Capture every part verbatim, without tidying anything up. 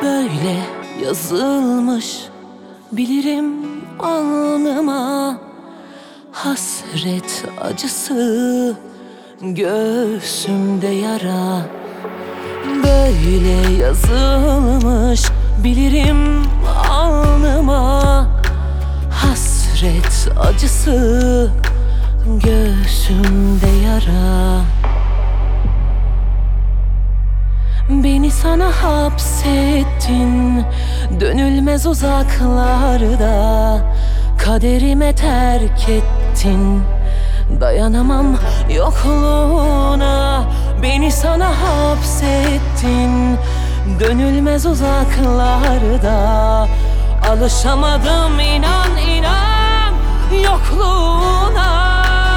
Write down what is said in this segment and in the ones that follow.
Böyle yazılmış bilirim alnıma, hasret acısı göğsümde yara. Böyle yazılmış bilirim alnıma, hasret acısı göğsümde yara. Beni sana hapsettin dönülmez uzaklarda, kaderime terk ettin, dayanamam yokluğuna. Beni sana hapsettin dönülmez uzaklarda, alışamadım inan inan yokluğuna.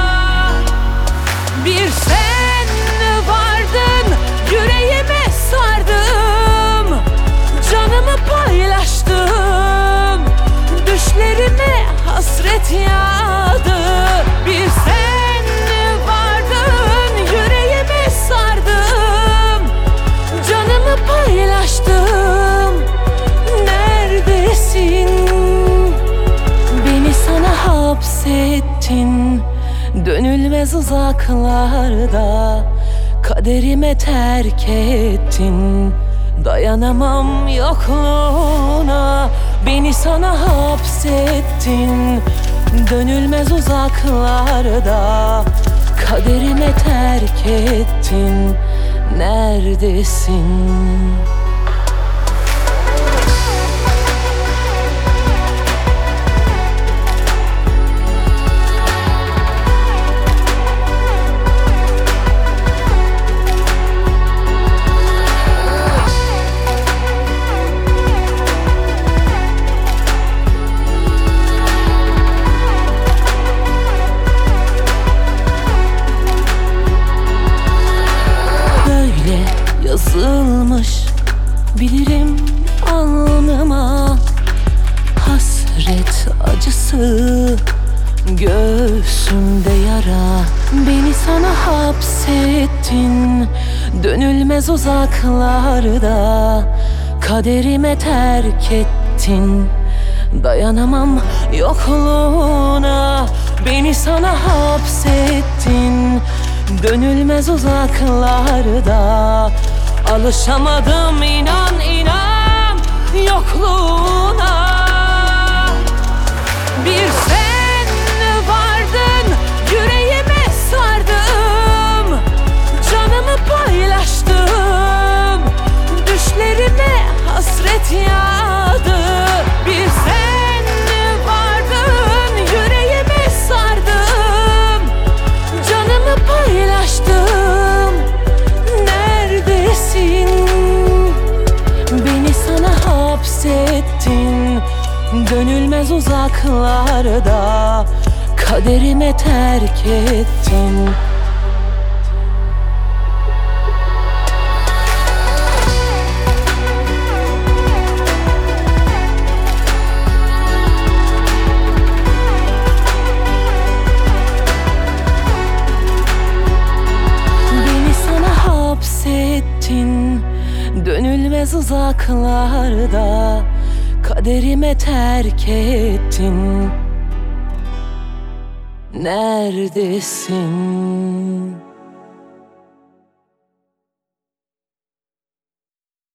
Bir sen vardın, yüreğime sardım, canımı paylaştım, düşlerime hasret yağdı. Bir sen vardın, yüreğime sardım, canımı paylaştım. Neredesin? Beni sana hapsettin dönülmez uzaklarda, kaderime terk ettin, dayanamam yokluğuna. Beni sana hapsettin dönülmez uzaklarda, kaderime terk ettin. Neredesin? Yazılmış bilirim alnıma, hasret acısı göğsümde yara. Beni sana hapsettin dönülmez uzaklarda, kaderime terk ettin, dayanamam yokluğuna. Beni sana hapsettin dönülmez uzaklarda, alışamadım inan inan yokluğuna. Bir sen vardın, yüreğime sardım, canımı paylaştım, düşlerime hasret yağdı. Bir sen vardın, yüreğime sardım, canımı paylaştım. Neredesin? Beni sana hapsettin dönülmez uzaklarda, kaderime terk ettin. Dönülmez uzaklarda, kaderime terk ettin. Neredesin?